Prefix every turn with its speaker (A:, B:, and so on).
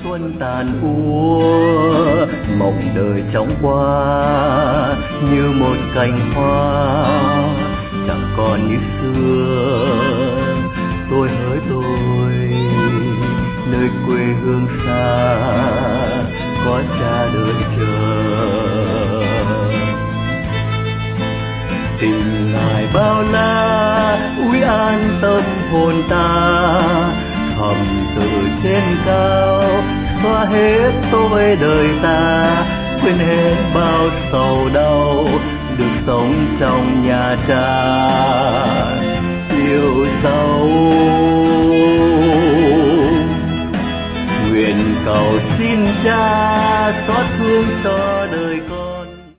A: xuân tàn úa, mộng đời chóng qua như một cành hoa chẳng còn như xưa. Tôi hỡi tôi nơi quê hương xa, có cha đợi chờ. Tình ngài bao la úi an tâm hồn ta, thầm từ trên cao xóa hết tôi đời ta, quên hết bao sầu đau, được sống trong nhà cha yêu dấu. Nguyện cầu xin cha xót thương cho